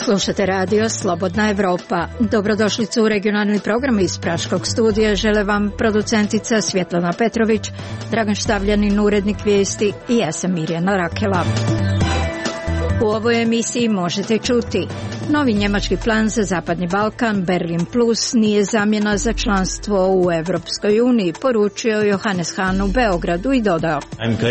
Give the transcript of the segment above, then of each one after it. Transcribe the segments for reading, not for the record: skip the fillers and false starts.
Slušate radio Slobodna Evropa. Dobrodošlicu u regionalni program iz Praškog studija. Žele vam producentica Svjetlana Petrović, Dragan Štavljanin, urednik vijesti i ja sam Mirjana Rakela. U ovoj emisiji možete čuti: novi njemački plan za Zapadni Balkan, Berlin Plus, nije zamjena za članstvo u Evropskoj uniji, poručio Johannes Hahn u Beogradu i dodao: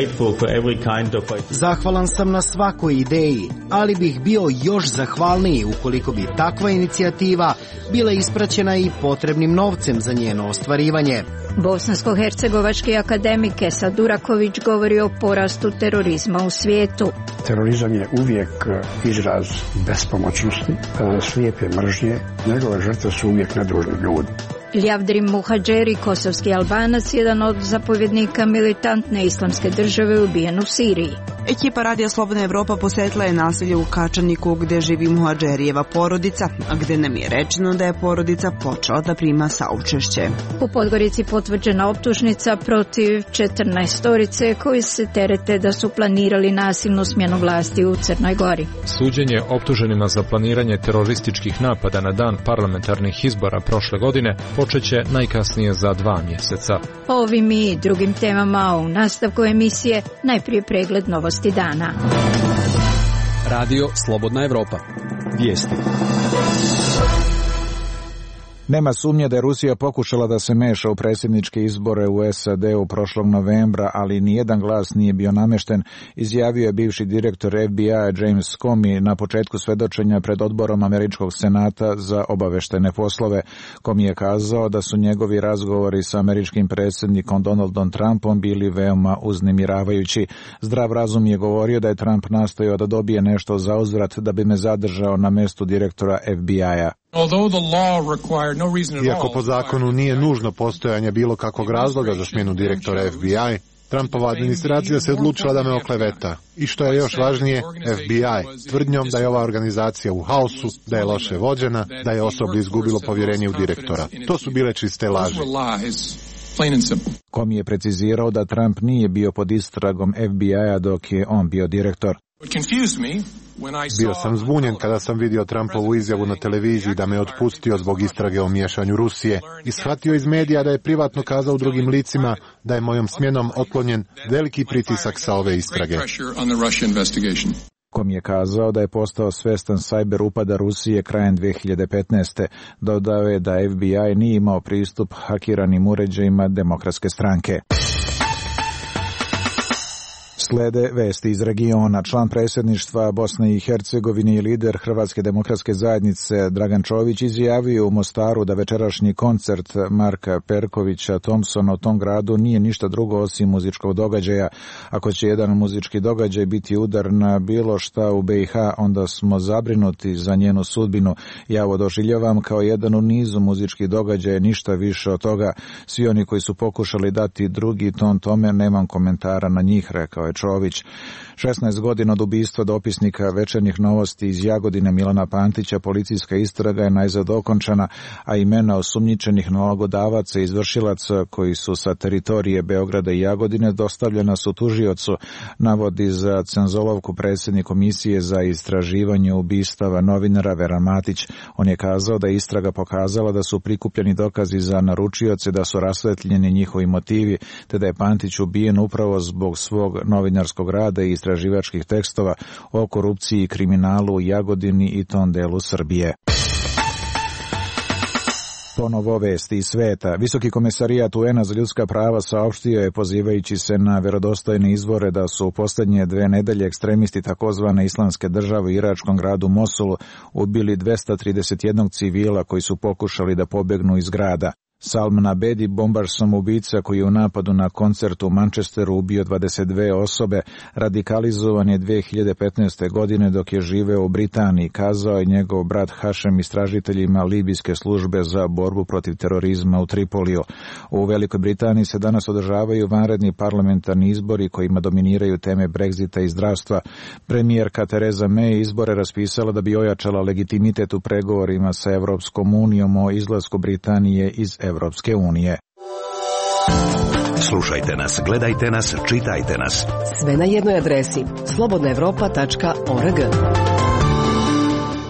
Zahvalan sam na svakoj ideji, ali bih bio još zahvalniji ukoliko bi takva inicijativa bila ispraćena i potrebnim novcem za njeno ostvarivanje. Bosansko-hercegovački akademik Esad Duraković govori o porastu terorizma u svijetu. Terorizam je uvijek izraz bespomoćnosti, slijepe mržnje. Njegove žrtve su uvijek nedužni ljudi. Ljavdrim Muhadžeri, kosovski Albanac, jedan od zapovjednika militantne islamske države, ubijen u Siriji. Ekipa Radija Slobodna Evropa posjetila je naselje u Kačaniku gdje živi Muhadžerijeva porodica, a gdje nam je rečeno da je porodica počela da prima saučešće. U Podgorici potvrđena optužnica protiv 14 koji se terete da su planirali nasilnu smjenu vlasti u Crnoj Gori. Suđenje optuženima za planiranje terorističkih napada na dan parlamentarnih izbora prošle godine počeće najkasnije za 2 mjeseca. O ovim i drugim temama u nastavku emisije, najprije pregled novosti dana. Radio Slobodna Evropa. Vijesti. Nema sumnje da je Rusija pokušala da se meša u predsjedničke izbore u SAD-u prošlog novembra, ali nijedan glas nije bio namješten, izjavio je bivši direktor FBI-a James Comey na početku svedočenja pred odborom Američkog senata za obavještajne poslove. Comey je kazao da su njegovi razgovori sa američkim predsjednikom Donaldom Trumpom bili veoma uznemiravajući. Zdrav razum je govorio da je Trump nastojao da dobije nešto za uzvrat da bi me zadržao na mjestu direktora FBI-a. Iako po zakonu nije nužno postojanje bilo kakvog razloga za smjenu direktora FBI, Trumpova administracija se odlučila da me okleveta. I što je još važnije, FBI, tvrdnjom da je ova organizacija u haosu, da je loše vođena, da je osoblje izgubilo povjerenje u direktora. To su bile čiste laži. Comey je precizirao da Trump nije bio pod istragom FBI-a dok je on bio direktor. Bio sam zbunjen kada sam vidio Trumpovu izjavu na televiziji da me otpustio zbog istrage o miješanju Rusije i shvatio iz medija da je privatno kazao drugim licima da je mojom smjenom otklonjen veliki pritisak sa ove istrage. Comey je kazao da je postao svjestan sajber upada Rusije krajem 2015. Dodao je da FBI nije imao pristup hakiranim uređajima Demokratske stranke. Slede vesti iz regiona. Član predsjedništva Bosne i Hercegovine i lider Hrvatske demokratske zajednice Dragan Čović izjavio u Mostaru da večerašnji koncert Marka Perkovića Thompsona u tom gradu nije ništa drugo osim muzičkog događaja. Ako će jedan muzički događaj biti udar na bilo šta u BiH, onda smo zabrinuti za njenu sudbinu. Ja ovo doživljavam kao jedan u nizu muzičkih događaja, ništa više od toga. Svi oni koji su pokušali dati drugi ton tome, nemam komentara na njih, rekao je Čović. 16 godina od ubistva dopisnika Večernjih novosti iz Jagodine Milana Pantića policijska istraga je najzad okončana, a imena osumnjičenih nalogodavaca i izvršilaca koji su sa teritorije Beograda i Jagodine dostavljena su tužiocu, navodi za Cenzolovku predsjednik komisije za istraživanje ubistava novinara Veran Matić. On je kazao da je istraga pokazala da su prikupljeni dokazi za naručioce, da su rasvetljeni njihovi motivi, te da je Pantić ubijen upravo zbog svog novinarskog rada i istraživačkih tekstova o korupciji i kriminalu u Jagodini i tom delu Srbije. Ponovo vesti iz sveta. Visoki komesarijat UN-a za ljudska prava saopštio je, pozivajući se na vjerodostojne izvore, da su u posljednje 2 nedelje ekstremisti takozvane islamske države u iračkom gradu Mosulu ubili 231 civila koji su pokušali da pobjegnu iz grada. Salman Abedi, bombaš samoubica koji je u napadu na koncertu u Manchesteru ubio 22 osobe, radikalizovan je 2015. godine dok je živeo u Britaniji, kazao je njegov brat Hašem istražiteljima libijske službe za borbu protiv terorizma u Tripoliju. U Velikoj Britaniji se danas održavaju vanredni parlamentarni izbori kojima dominiraju teme Brexita i zdravstva. Premijerka Theresa May izbore raspisala da bi ojačala legitimitet u pregovorima sa Evropskom unijom o izlasku Britanije iz Evropske unije. Slušajte nas, gledajte nas, čitajte nas. Sve na jednoj adresi slobodnaevropa.org.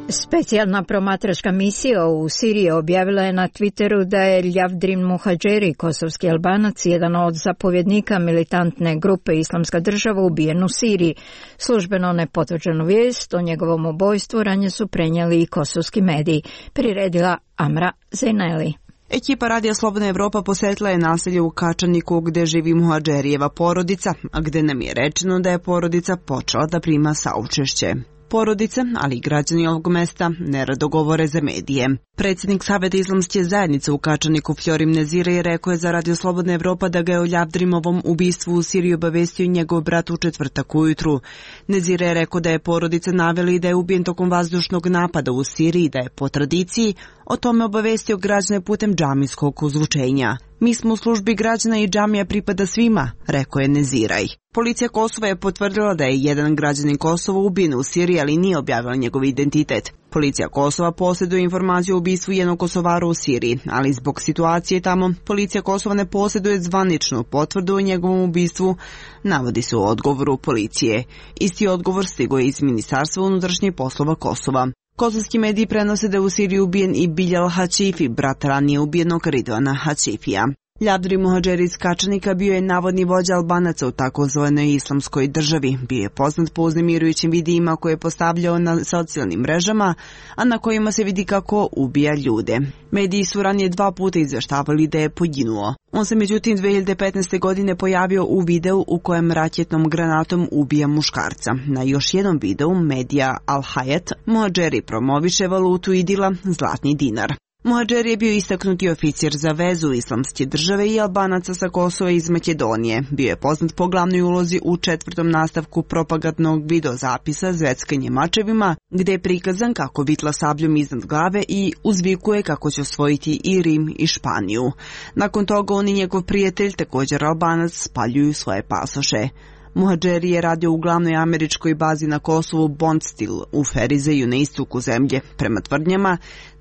Specijalna promatračka misija u Siriji objavila je na Twitteru da je Ljavdrim Muhadžeri, kosovski Albanac, jedan od zapovjednika militantne grupe Islamska država, ubijen u Siriji. Službeno nepotvrđenu vijest o njegovom ubojstvu ranije su prenijeli i kosovski mediji, priredila Amra Zejneli. Ekipa Radija Slobodna Evropa posjetila je naselje u Kačaniku gdje živi Muhadžerijeva porodica, a gdje nam je rečeno da je porodica počela da prima saučešće. Porodice, ali i građani ovog mesta, nerado govore za medije. Predsjednik Saveta Islamske zajednice u Kačaniku Florim Nezire rekao je za Radio Slobodna Evropa da ga je o Ljavdrimovom ubistvu u Siriji obavestio njegov brat u četvrtak ujutru. Nezire je rekao da je porodica naveli da je ubijen tokom vazdušnog napada u Siriji, da je po tradiciji o tome obavestio građane putem džamijskog uzvučenja. Mi smo u službi građana i džamija pripada svima, rekao je Neziraj. Policija Kosova je potvrdila da je jedan građanin Kosova ubijen u Siriji, ali nije objavila njegov identitet. Policija Kosova posjeduje informaciju o ubistvu jednog Kosovara u Siriji, ali zbog situacije tamo, policija Kosova ne posjeduje zvaničnu potvrdu o njegovom ubistvu, navodi se u odgovoru policije. Isti odgovor stigao je iz Ministarstva unutrašnjih poslova Kosova. Kosovski mediji prenose da je u Siriji ubijen i Biljal Hačifi, brat ranije ubijenog Ridvana Hačifija. Ljavdrim Muhadžeri iz Kačanika bio je navodni vođa Albanaca u takozvanoj Islamskoj državi. Bio je poznat po uznemirujućim videima koje je postavljao na socijalnim mrežama, a na kojima se vidi kako ubija ljude. Mediji su ranije 2 puta izvještavali da je poginuo. On se međutim 2015. godine pojavio u videu u kojem raketnom granatom ubija muškarca. Na još jednom videu medija Al Hayat Muhadžeri promoviše valutu idila zlatni dinar. Muhadžeri je bio istaknuti oficir za vezu Islamske države i Albanaca sa Kosova iz Makedonije. Bio je poznat po glavnoj ulozi u 4. nastavku propagandnog videozapisa Zveckanje mačevima, gde je prikazan kako vitla sabljom iznad glave i uzvikuje kako će osvojiti i Rim i Španiju. Nakon toga on i njegov prijatelj, također Albanac, spaljuju svoje pasoše. Muhadžeri je radio u glavnoj američkoj bazi na Kosovu Bondsteel u Ferizeju na istoku zemlje. Prema tvrdnjama,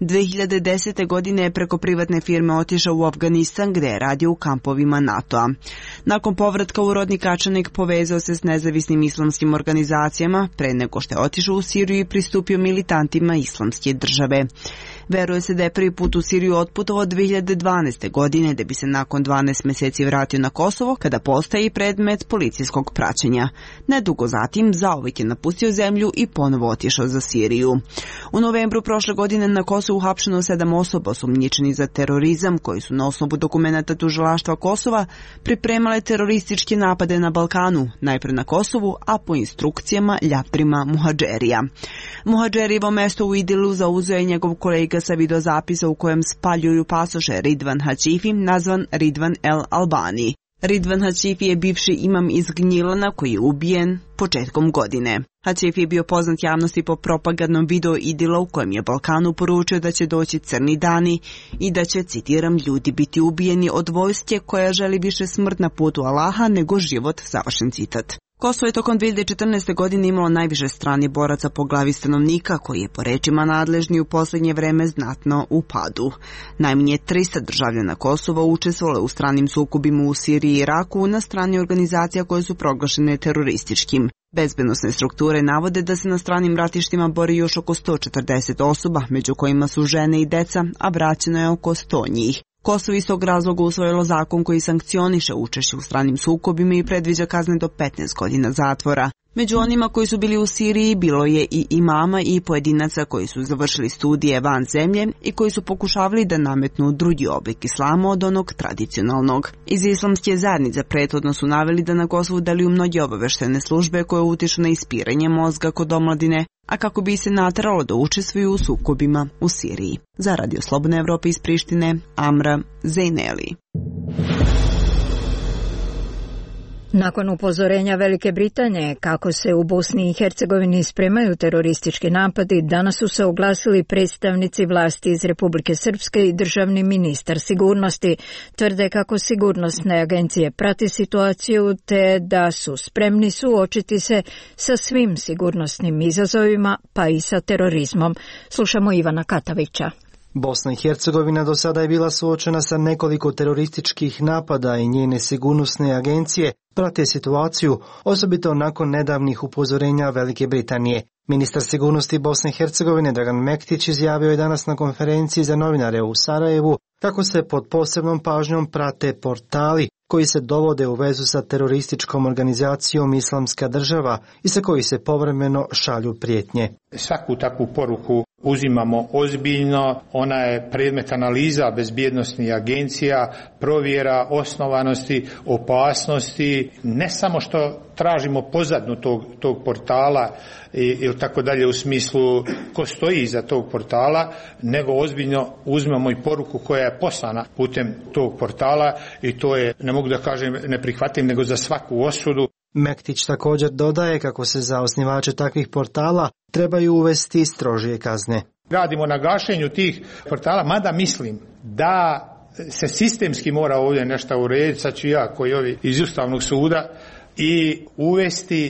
2010. godine je preko privatne firme otišao u Afganistan gdje je radio u kampovima NATO-a. Nakon povratka u rodni Kačanik povezao se s nezavisnim islamskim organizacijama pre nego što je otišao u Siriju i pristupio militantima Islamske države. Veruje se da je prvi put u Siriju otputovao 2012. godine da bi se nakon 12 mjeseci vratio na Kosovo kada postaje predmet policijskog praćenja. Nedugo zatim zauvijek je napustio zemlju i ponovo otišao za Siriju. U novembru prošle godine na Kosovu uhapšeno 7 osoba osumnjičeni za terorizam koji su na osnovu dokumenata tužilaštva Kosova pripremale terorističke napade na Balkanu, najpre na Kosovu, a po instrukcijama Ljavdrima Muhadžerija. Muhadžerijevo mesto u Idilu zauzeo je njegov kolega sa videozapisa u kojem spaljuju pasoše Ridvan Hačifi, nazvan Ridvan El Albani. Ridvan Hačifi je bivši imam iz Gnjilana koji je ubijen početkom godine. Hačifi je bio poznat javnosti po propagandnom videu Idila u kojem je Balkanu poručio da će doći crni dani i da će, citiram, ljudi biti ubijeni od vojske koja želi više smrt na putu Allaha nego život, završen citat. Kosovo je tokom 2014. godine imalo najviše stranih boraca po glavi stanovnika, koji je po rečima nadležni u posljednje vreme znatno u padu. Najmanje 300 državljana Kosova učestvovalo u stranim sukobima u Siriji i Iraku na strani organizacija koje su proglašene terorističkim. Bezbednosne strukture navode da se na stranim ratištima bori još oko 140 osoba, među kojima su žene i deca, a vraćeno je oko 100 njih. Kosovo iz tog razloga usvojilo zakon koji sankcioniše učešće u stranim sukobima i predviđa kazne do 15 godina zatvora. Među onima koji su bili u Siriji bilo je i imama i pojedinaca koji su završili studije van zemlje i koji su pokušavali da nametnu drugi oblik islama od onog tradicionalnog. Iz Islamske zajednice prethodno su naveli da na Kosovu deluju mnoge obaveštene službe koje utiču na ispiranje mozga kod omladine, a kako bi se nateralo da učestvuju u sukobima u Siriji. Za Radio Slobodna Evropa iz Prištine, Amra Zejneli. Nakon upozorenja Velike Britanije kako se u Bosni i Hercegovini spremaju teroristički napadi, danas su se oglasili predstavnici vlasti iz Republike Srpske i državni ministar sigurnosti. Tvrde kako sigurnosne agencije prati situaciju te da su spremni suočiti se sa svim sigurnosnim izazovima, pa i sa terorizmom. Slušamo Ivana Katavića. Bosna i Hercegovina do sada je bila suočena sa nekoliko terorističkih napada i njene sigurnosne agencije prate situaciju, osobito nakon nedavnih upozorenja Velike Britanije. Ministar sigurnosti Bosne i Hercegovine Dragan Mektić izjavio je danas na konferenciji za novinare u Sarajevu kako se pod posebnom pažnjom prate portali koji se dovode u vezu sa terorističkom organizacijom Islamska država i sa koji se povremeno šalju prijetnje. Svaku takvu poruku uzimamo ozbiljno, ona je predmet analiza bezbjednosnih agencija, provjera osnovanosti, opasnosti, ne samo što tražimo pozadnu tog portala ili tako dalje u smislu ko stoji iza tog portala, nego ozbiljno uzmemo i poruku koja je poslana putem tog portala i to je, ne mogu da kažem neprihvatljivo, nego za svaku osudu. Mektić također dodaje kako se za osnivače takvih portala trebaju uvesti strožije kazne. Radimo na gašenju tih portala, mada mislim da se sistemski mora ovdje nešto urediti, sad ću ja koji ovi iz Ustavnog suda, i uvesti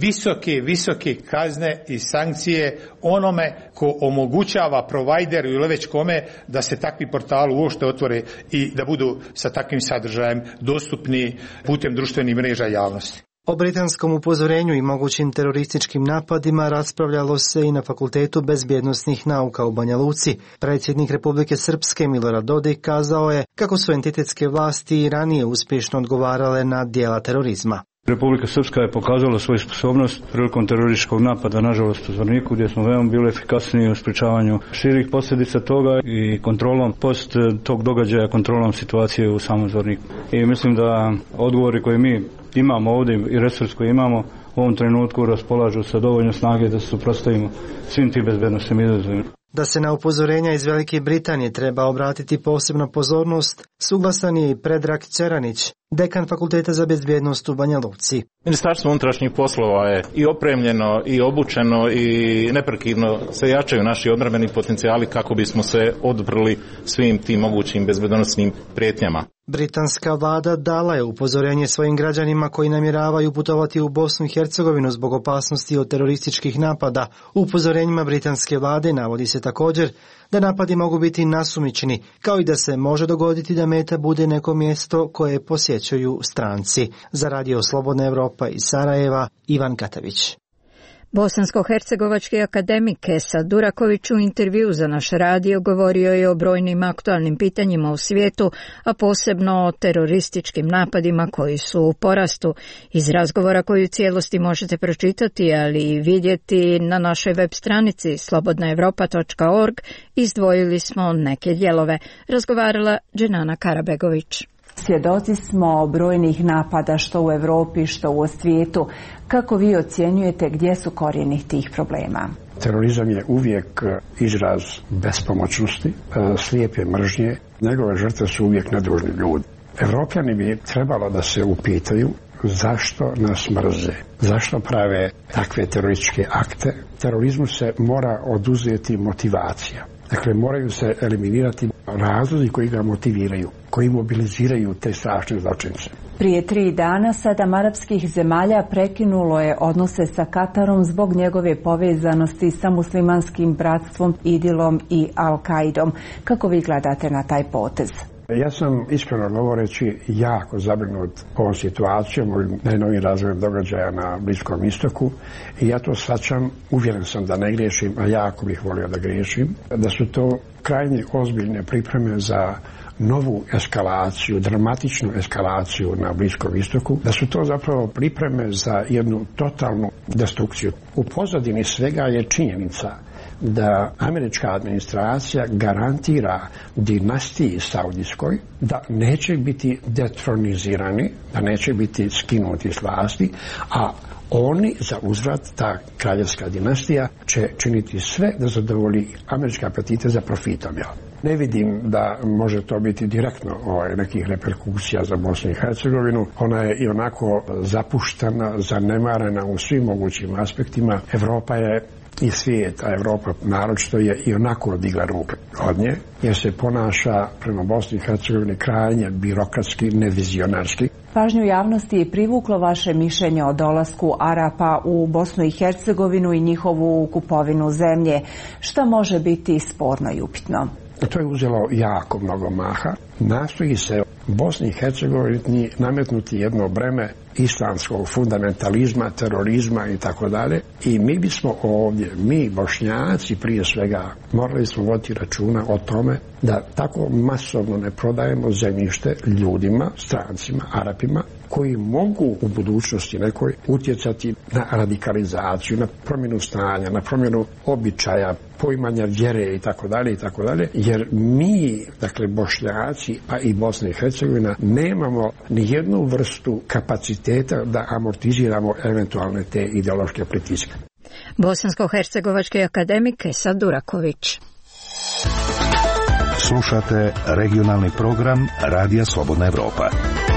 visoke kazne i sankcije onome ko omogućava provajderu ili već kome da se takvi portali uopšte otvore i da budu sa takvim sadržajem dostupni putem društvenih mreža javnosti. O britanskom upozorenju i mogućim terorističkim napadima raspravljalo se i na Fakultetu bezbjednosnih nauka u Banja Luci. Predsjednik Republike Srpske Milorad Dodik kazao je kako su entitetske vlasti i ranije uspješno odgovarale na djela terorizma. Republika Srpska je pokazala svoju sposobnost prilikom terorističkog napada, nažalost u Zvorniku, gdje smo veoma bili efikasniji u sprječavanju širih posljedica toga i kontrolom post tog događaja, kontrolom situacije u samom Zvorniku. I mislim da odgovori koje mi imamo ovdje i resurs koji imamo u ovom trenutku raspolažu sa dovoljno snage da se suprotstavimo svim tim bezbednosnim izazovima. Da se na upozorenja iz Velike Britanije treba obratiti posebno pozornost, suglasan je i Predrag Čeranić, dekan Fakulteta za bezbjednost u Banja Luci. Ministarstvo unutrašnjih poslova je i opremljeno i obučeno i neprekidno se jačaju naši obrambeni potencijali kako bismo se odbrili svim tim mogućim bezbednosnim prijetnjama. Britanska vlada dala je upozorenje svojim građanima koji namjeravaju putovati u Bosnu i Hercegovinu zbog opasnosti od terorističkih napada. U upozorenjima britanske vlade navodi se također da napadi mogu biti nasumični, kao i da se može dogoditi da meta bude neko mjesto koje posjećuju stranci. Za Radio Slobodna Evropa iz Sarajeva, Ivan Katavić. Bosansko-hercegovački akademik Esad Duraković u intervju za naš radio govorio je o brojnim aktualnim pitanjima u svijetu, a posebno o terorističkim napadima koji su u porastu. Iz razgovora koju u cijelosti možete pročitati, ali i vidjeti na našoj web stranici slobodnaevropa.org, izdvojili smo neke dijelove. Razgovarala Dženana Karabegović. Svjedoci smo brojnih napada što u Europi, što u svijetu. Kako vi ocjenjujete gdje su korijeni tih problema? Terorizam je uvijek izraz bespomoćnosti, slijepe mržnje. Njegove žrtve su uvijek nedužni ljudi. Evropljani bi trebalo da se upitaju zašto nas mrze, zašto prave takve terorističke akte. Terorizmu se mora oduzeti motivacija. Dakle, moraju se eliminirati razlozi koji ga motiviraju, koji mobiliziraju te strašne zločince. Prije 3 dana 7 arapskih zemalja prekinulo je odnose sa Katarom zbog njegove povezanosti sa muslimanskim bratstvom, Idilom i Al-Kaidom. Kako vi gledate na taj potez? Ja sam, iskreno govoreći, jako zabrinut ovom situacijom, ovim najnovijim razvojem događaja na Bliskom istoku i ja to shvaćam, uvjeren sam da ne griješim, a jako bih volio da griješim, da su to krajnje ozbiljne pripreme za novu eskalaciju, dramatičnu eskalaciju na Bliskom istoku, da su to zapravo pripreme za jednu totalnu destrukciju. U pozadini svega je činjenica da američka administracija garantira dinastiji saudijskoj da neće biti detronizirani, da neće biti skinuti s vlasti, a oni za uzvrat, ta kraljevska dinastija, će činiti sve da zadovolji američke apetite za profitom. Ne vidim da može to biti direktno nekih reperkusija za Bosnu i Hercegovinu. Ona je i onako zapuštena, zanemarena u svim mogućim aspektima. Evropa je i svijet, a Evropa naročito je i onako digla ruke od nje, jer se ponaša prema Bosni i Hercegovini krajnje birokratski, nevizionarski. Pažnju javnosti je privuklo vaše mišljenje o dolasku Arapa u Bosnu i Hercegovinu i njihovu kupovinu zemlje. Šta može biti sporno i upitno? To je uzelo jako mnogo maha. Nastoji se Bosni i Hercegovini nametnuti jedno breme islamskog fundamentalizma, terorizma i tako dalje. I mi bismo ovdje, mi Bošnjaci prije svega, morali smo voditi računa o tome da tako masovno ne prodajemo zemljište ljudima, strancima, Arapima, koji mogu u budućnosti nekoj utjecati na radikalizaciju, na promjenu stanja, na promjenu običaja, poimanja vjere i tako dalje, jer mi, dakle Bošnjaci, pa i Bosna i Hercegovina, nemamo ni jednu vrstu kapaciteta da amortiziramo eventualne te ideološke pritiske. Bosansko-hercegovački akademik Esad Duraković. Slušate regionalni program Radija Slobodna Evropa.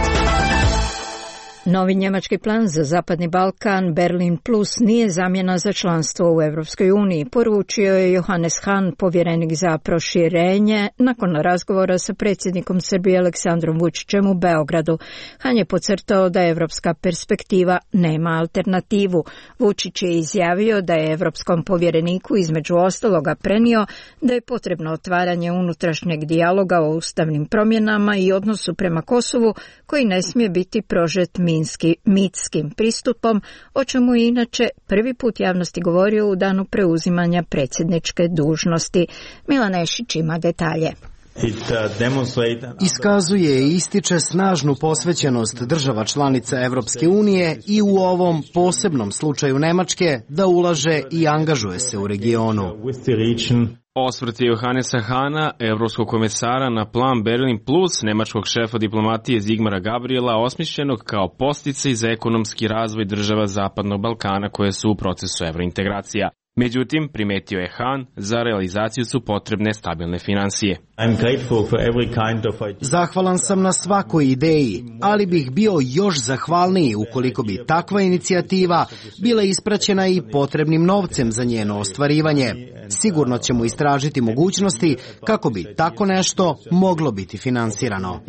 Novi njemački plan za Zapadni Balkan, Berlin Plus, nije zamjena za članstvo u Europskoj uniji, poručio je Johannes Hahn, povjerenik za proširenje, nakon razgovora sa predsjednikom Srbije Aleksandrom Vučićem u Beogradu. Hahn je podcrtao da evropska perspektiva nema alternativu. Vučić je izjavio da je evropskom povjereniku između ostaloga prenio da je potrebno otvaranje unutrašnjeg dijaloga o ustavnim promjenama i odnosu prema Kosovu, koji ne smije biti prožet mitskim pristupom, o čemu je inače prvi put javnosti govorio u danu preuzimanja predsjedničke dužnosti. Milan Ešić ima detalje. Iskazuje i ističe snažnu posvećenost država članica Evropske unije i u ovom posebnom slučaju Nemačke da ulaže i angažuje se u regionu. Osvrt je Johannesa Hahna, evropskog komesara, na plan Berlin Plus, nemačkog šefa diplomatije Zigmara Gabriela, osmišljenog kao podsticaj za ekonomski razvoj država Zapadnog Balkana koje su u procesu evrointegracija. Međutim, primetio je Hahn, za realizaciju su potrebne stabilne finansije. Zahvalan sam na svakoj ideji, ali bih bio još zahvalniji ukoliko bi takva inicijativa bila ispraćena i potrebnim novcem za njeno ostvarivanje. Sigurno ćemo istražiti mogućnosti kako bi tako nešto moglo biti finansirano.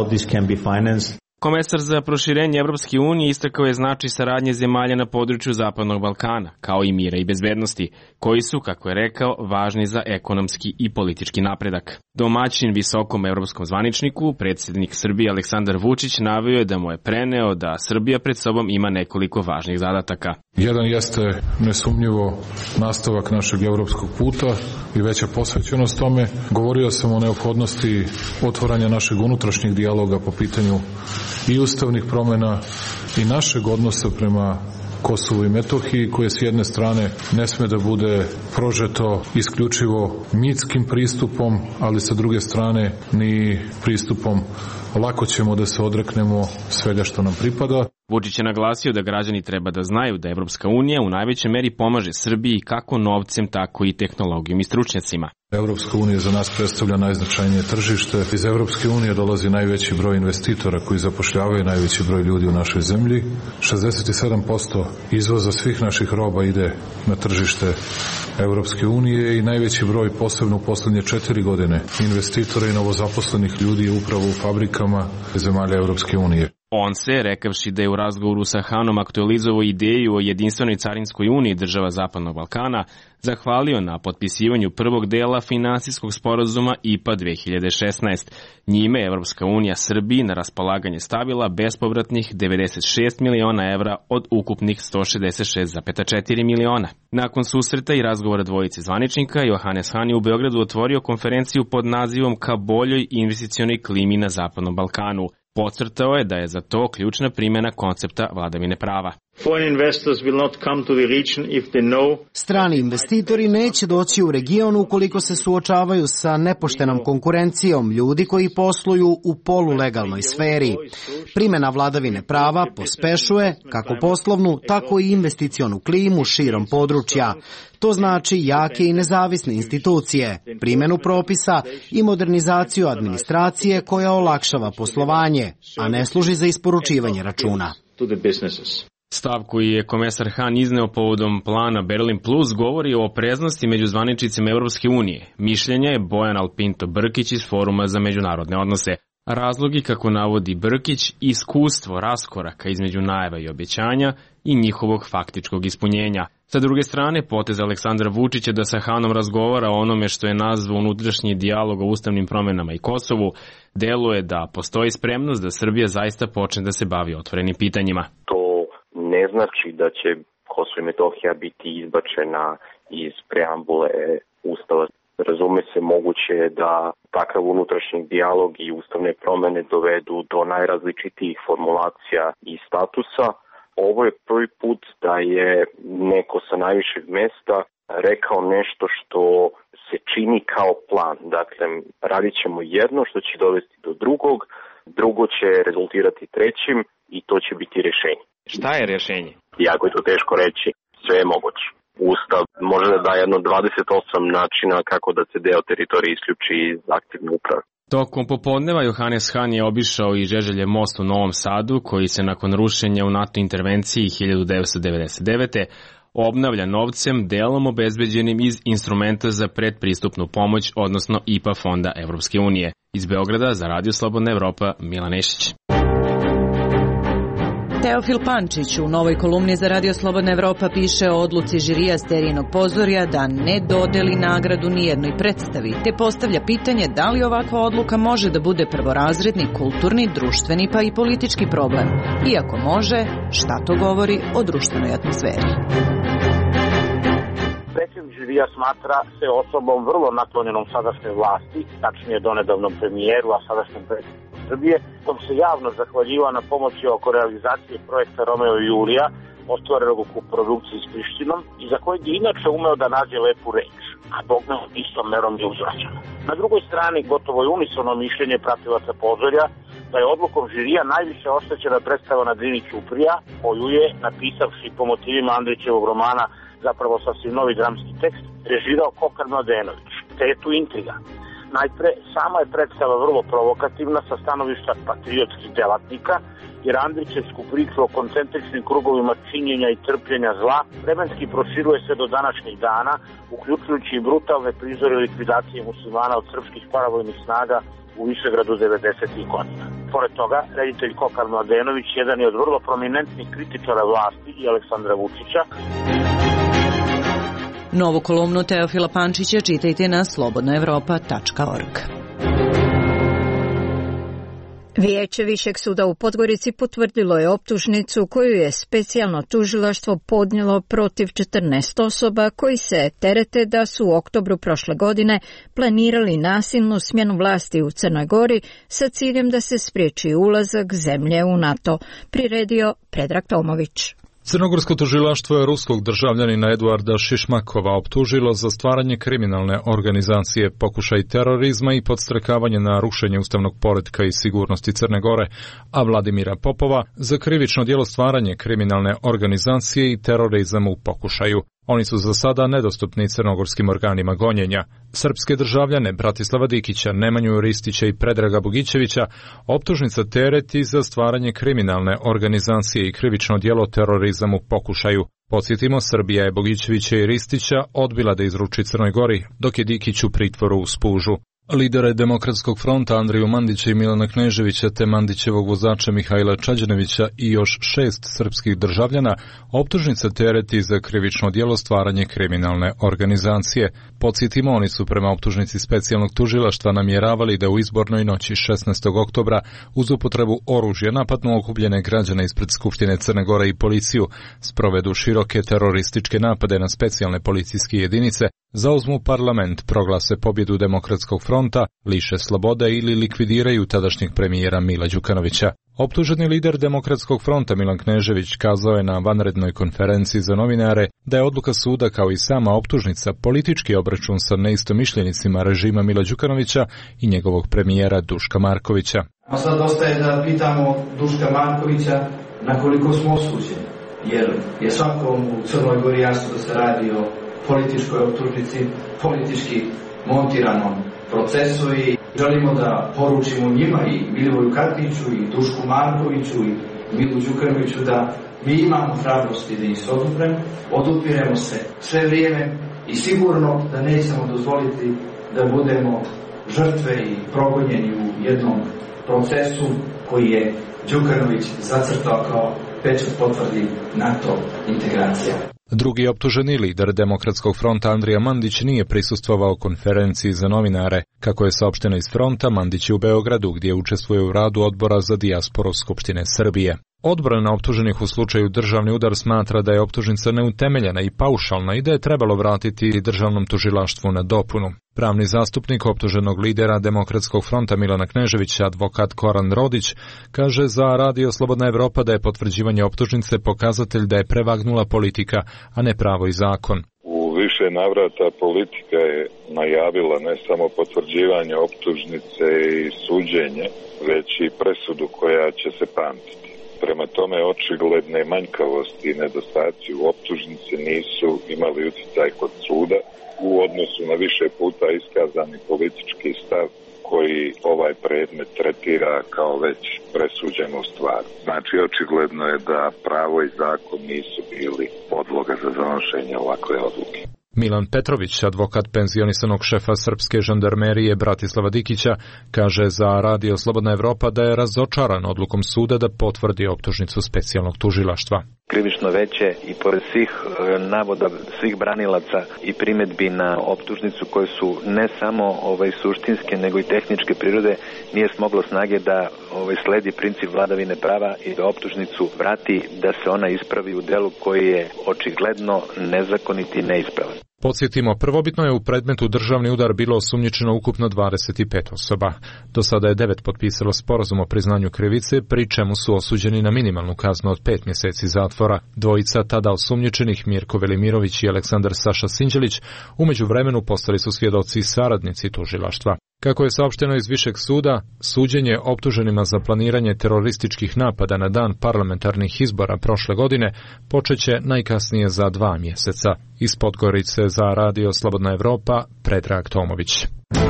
Komesar za proširenje Evropske unije istakao je značaj saradnje zemalja na području Zapadnog Balkana, kao i mira i bezbednosti, koji su, kako je rekao, važni za ekonomski i politički napredak. Domaćin visokom evropskom zvaničniku, predsjednik Srbije Aleksandar Vučić, naveo je da mu je preneo da Srbija pred sobom ima nekoliko važnih zadataka. Jedan jeste nesumnjivo nastavak našeg evropskog puta i veća posvećenost tome. Govorio sam o neophodnosti otvaranja našeg unutrašnjeg dijaloga po pitanju i ustavnih promjena i našeg odnosa prema Kosovu i Metohiji, koje s jedne strane ne sme da bude prožeto isključivo mitskim pristupom, ali sa druge strane ni pristupom lako ćemo da se odreknemo svega što nam pripada. Vučić je naglasio da građani treba da znaju da Evropska unija u najvećoj meri pomaže Srbiji kako novcem, tako i tehnologijom i stručnjacima. Evropska unija za nas predstavlja najznačajnije tržište. Iz Evropske unije dolazi najveći broj investitora koji zapošljavaju najveći broj ljudi u našoj zemlji. 67% izvoza svih naših roba ide na tržište Evropske unije i najveći broj, posebno u poslednje 4 godine, investitora i novozaposlenih ljudi je upravo u fabrikama zemalja Evropske unije. On se, rekavši da je u razgovoru sa Hahnom aktualizovao ideju o jedinstvenoj carinskoj uniji država Zapadnog Balkana, zahvalio na potpisivanju prvog dela finansijskog sporazuma IPA 2016. Njime je Evropska unija Srbiji na raspolaganje stavila bespovratnih 96 miliona evra od ukupnih 166,4 miliona. Nakon susreta i razgovora dvojice zvaničnika, Johannes Hahn je u Beogradu otvorio konferenciju pod nazivom Ka boljoj investicionoj klimi na Zapadnom Balkanu. Podcrtao je da je za to ključna primjena koncepta vladavine prava. Strani investitori neće doći u region ukoliko se suočavaju sa nepoštenom konkurencijom ljudi koji posluju u polulegalnoj sferi. Primjena vladavine prava pospešuje kako poslovnu, tako i investicionu klimu širom područja. To znači jake i nezavisne institucije, primjenu propisa i modernizaciju administracije koja olakšava poslovanje, a ne služi za isporučivanje računa. Stav koji je komesar Hahn izneo povodom plana Berlin Plus govori o opreznosti među zvaničnicima Evropske unije. Mišljenja je Bojan Alpinto Brkić iz Foruma za međunarodne odnose. Razlogi, kako navodi Brkić, iskustvo raskoraka između najava i obećanja i njihovog faktičkog ispunjenja. Sa druge strane, potez Aleksandra Vučića da sa Hanom razgovara o onome što je nazvao unutrašnji dijalog o ustavnim promenama i Kosovu, deluje da postoji spremnost da Srbija zaista počne da se bavi otvorenim pitanjima. To ne znači da će Kosovo i Metohija biti izbačena iz preambule Ustava. Razume se, moguće je da takav unutrašnji dijalog i ustavne promene dovedu do najrazličitijih formulacija i statusa. Ovo je prvi put da je neko sa najvišeg mesta rekao nešto što se čini kao plan. Dakle, radit ćemo jedno što će dovesti do drugog, drugo će rezultirati trećim i to će biti rješenje. Šta je rješenje? Jako je to teško reći, sve je moguće. Ustav može da daje jedno 28 načina kako da se deo teritorije isključi iz aktivne uprave. Tokom popodneva Johannes Hahn je obišao i Žeželjev most u Novom Sadu, koji se nakon rušenja u NATO intervenciji 1999. obnavlja novcem delom obezbeđenim iz instrumenta za predpristupnu pomoć, odnosno IPA fonda Evropske unije. Iz Beograda za Radio Slobodna Evropa, Milan Nešić. Teofil Pančić u novoj kolumni za Radio Slobodna Evropa piše o odluci žirija Sterijinog pozorja da ne dodeli nagradu nijednoj predstavi, te postavlja pitanje da li ovakva odluka može da bude prvorazredni, kulturni, društveni pa i politički problem. Iako može, šta to govori o društvenoj atmosferi? Predsjednik žirija smatra se osobom vrlo naklonjenom sadašnjoj vlasti, tačnije donedavnom premijeru, a sadašnjem predsjedniku Srbije, kom se javno zahvaljivao na pomoći oko realizacije projekta Romeo i Julija, ostvarenog u produkciji s Prištinom, i za koji je inače umeo da nađe lepu reč, a bogme istom merom je uzvraćano. Na drugoj strani, gotovo je unisono mišljenje pratilaca pozorja da je odlukom žirija najviše oštećena predstava na Drini Ćuprija, koju je, napisavši po motivima Andrićevog romana zapravo sasvim novi dramski tekst, režirao Kokar Mladenović, te je tu intriga. Najpre, sama je predstava vrlo provokativna sa stanovišta patriotskih delatnika, jer Andrićevsku priču o koncentričnim krugovima činjenja i trpljenja zla vremenski proširuje se do današnjih dana, uključujući i brutalne prizore likvidacije muslimana od srpskih paravojnih snaga u Višegradu 90. godina. Pored toga, reditelj Kokar Mladenović jedan je od vrlo prominentnih kritičara vlasti i Aleksandra Vučića. Novu kolumnu Teofila Pančića čitajte na slobodnaevropa.org. Vijeće Višeg suda u Podgorici potvrdilo je optužnicu koju je specijalno tužilaštvo podnijelo protiv 14 osoba koji se terete da su u oktobru prošle godine planirali nasilnu smjenu vlasti u Crnoj Gori sa ciljem da se spriječi ulazak zemlje u NATO, priredio Predrag Tomović. Crnogorsko tužilaštvo je ruskog državljanina Eduarda Šišmakova optužilo za stvaranje kriminalne organizacije, pokušaj terorizma i podstrekavanje na rušenje ustavnog poretka i sigurnosti Crne Gore, a Vladimira Popova za krivično djelo stvaranje kriminalne organizacije i terorizam u pokušaju. Oni su za sada nedostupni crnogorskim organima gonjenja. Srpske državljane Bratislava Dikića, Nemanju Ristića i Predraga Bogićevića optužnica tereti za stvaranje kriminalne organizacije i krivično djelo terorizam u pokušaju. Podsjetimo, Srbija je Bogićevića i Ristića odbila da izruči Crnoj Gori, dok je Dikić u pritvoru u Spužu. Lidere Demokratskog fronta Andriju Mandića i Milana Kneževića te Mandićevog vozača Mihajla Čađanovića i još 6 srpskih državljana optužnica tereti za krivično djelo stvaranje kriminalne organizacije. Podsjetimo, oni su prema optužnici specijalnog tužilaštva namjeravali da u izbornoj noći 16. oktobra uz upotrebu oružja napadnu okupljene građane ispred Skupštine Crne Gore i policiju, sprovedu široke terorističke napade na specijalne policijske jedinice, zauzmu parlament, proglase pobjedu Demokratskog fronta, liše slobode ili likvidiraju tadašnjeg premijera Mila Đukanovića. Optuženi lider Demokratskog fronta Milan Knežević kazao je na vanrednoj konferenciji za novinare da je odluka suda kao i sama optužnica politički obračun sa neistomišljenicima režima Mila Đukanovića i njegovog premijera Duška Markovića. A sad ostaje da pitamo Duška Markovića na koliko smo osuđeni, jer je svakom u Crnoj Gori jasno da se radi o političkoj optužnici, politički montiranom procesu i želimo da poručimo njima i Milivoju Katniću i Dušku Markoviću i Milu Đukanoviću da mi imamo hrabrosti da ih se odupiremo se sve vrijeme i sigurno da nećemo dozvoliti da budemo žrtve i progonjeni u jednom procesu koji je Đukanović zacrtao kao pečat potvrdi NATO integracija. Drugi optuženi lider Demokratskog fronta Andrija Mandić nije prisustvovao konferenciji za novinare. Kako je saopšteno iz fronta, Mandić je u Beogradu gdje učestvuje u radu odbora za dijasporu Skupštine Srbije. Odbrana optuženih u slučaju državni udar smatra da je optužnica neutemeljena i paušalna i da je trebalo vratiti državnom tužilaštvu na dopunu. Pravni zastupnik optuženog lidera Demokratskog fronta Milana Kneževića, advokat Koran Rodić, kaže za Radio Slobodna Evropa da je potvrđivanje optužnice pokazatelj da je prevagnula politika, a ne pravo i zakon. U više navrata politika je najavila ne samo potvrđivanje optužnice i suđenje, već i presudu koja će se pamtiti. Prema tome, očigledne manjkavosti i nedostaci u optužnici nisu imali utjecaj kod suda u odnosu na više puta iskazani politički stav koji ovaj predmet tretira kao već presuđenu stvar. Znači, očigledno je da pravo i zakon nisu bili podloga za donošenje ovakve odluke. Milan Petrović, advokat penzionisanog šefa srpske žandarmerije Bratislava Dikića, kaže za Radio Slobodna Evropa da je razočaran odlukom suda da potvrdi optužnicu specijalnog tužilaštva. Krivično veće i pored svih navoda svih branilaca i primedbi na optužnicu koje su ne samo suštinske nego i tehničke prirode, nije smoglo snage da sledi princip vladavine prava i da optužnicu vrati, da se ona ispravi u delu koji je očigledno nezakonit i neispravan. Podsjetimo, prvobitno je u predmetu državni udar bilo osumnjičeno ukupno 25 osoba. Do sada je 9 potpisalo sporazum o priznanju krivice, pri čemu su osuđeni na minimalnu kaznu od 5 mjeseci zatvora. Dvojica tada osumnjičenih, Mirko Velimirović i Aleksandar Saša Sinđelić, u međuvremenu postali su svjedoci i saradnici tužilaštva. Kako je saopšteno iz Višeg suda, suđenje optuženima za planiranje terorističkih napada na dan parlamentarnih izbora prošle godine počeće najkasnije za 2 mjeseca. Iz Podgorice za Radio Slobodna Evropa, Predrag Tomović.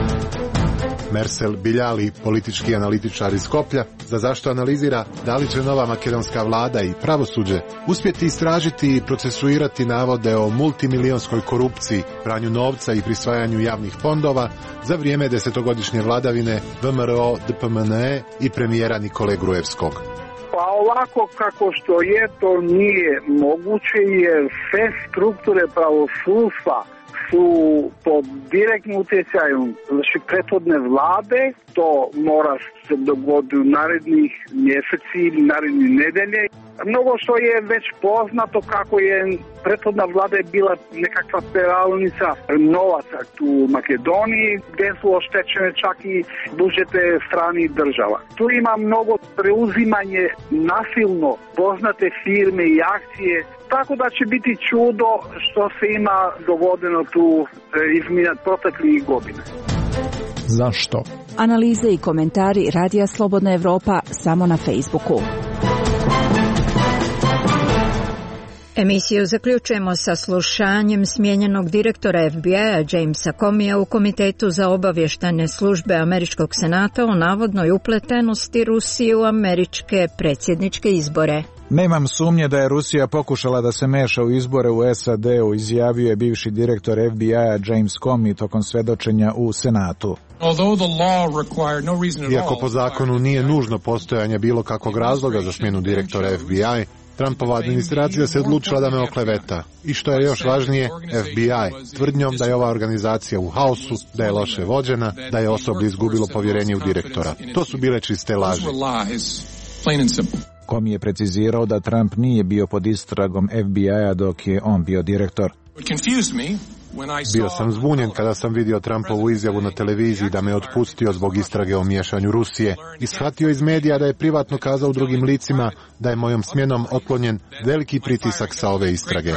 Mersel Biljali, politički analitičar iz Skoplja, za zašto analizira da li će nova makedonska vlada i pravosuđe uspjeti istražiti i procesuirati navode o multimilijonskoj korupciji, pranju novca i prisvajanju javnih fondova za vrijeme 10-godišnje vladavine VMRO DPMNE i premijera Nikole Gruevskog. Pa ovako kako što je, to nije moguće jer sve strukture pravosudstva su pod direktnim utjecajom prethodne vlade. To mora se dogoditi u narednih mjeseci ili narednih nedelje. Mnogo što je već poznato kako je prethodna vlada je bila nekakva peralnica novaca u Makedoniji, gdje su oštećene čak i budžete stranih država. Tu ima mnogo preuzimanje nasilno poznate firme i akcije, tako da će biti čudo što se ima dogodeno tu izmjena proteklih godina. Zašto? Analize i komentari Radija Slobodna Evropa samo na Facebooku. Emisiju zaključujemo sa slušanjem smijenjenog direktora FBI-a Jamesa Comeyja u Komitetu za obavještajne službe Američkog senata o navodnoj upletenosti Rusije u američke predsjedničke izbore. Nemam sumnje da je Rusija pokušala da se meša u izbore u SAD-u, izjavio je bivši direktor FBI-a James Comey tokom svedočenja u Senatu. Iako po zakonu nije nužno postojanje bilo kakvog razloga za smjenu direktora FBI, Trumpova administracija se odlučila da me okleveta. I što je još važnije, FBI, tvrdnjom da je ova organizacija u haosu, da je loše vođena, da je osoblje izgubilo povjerenje u direktora. To su bile čiste laži. Comey je precizirao da Trump nije bio pod istragom FBI-a dok je on bio direktor. Bio sam zbunjen kada sam vidio Trumpovu izjavu na televiziji da me otpustio zbog istrage o miješanju Rusije i shvatio iz medija da je privatno kazao drugim licima da je mojom smjenom otklonjen veliki pritisak sa ove istrage.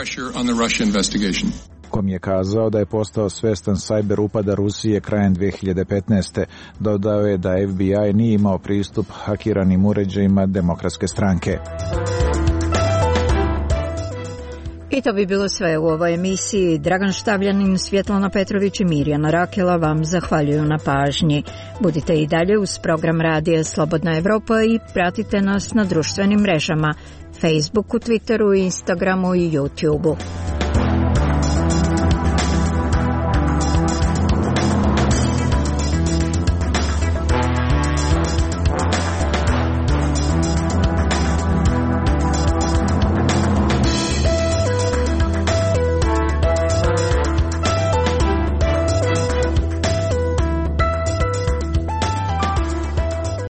Comey je kazao da je postao svjestan sajber upada Rusije krajem 2015. Dodao je da FBI nije imao pristup hakiranim uređajima Demokratske stranke. I to bi bilo sve u ovoj emisiji. Dragan Štavljanin, Svjetlana Petrović i Mirjana Rakela vam zahvaljuju na pažnji. Budite i dalje uz program Radija Slobodna Evropa i pratite nas na društvenim mrežama, Facebooku, Twitteru, Instagramu i YouTubeu.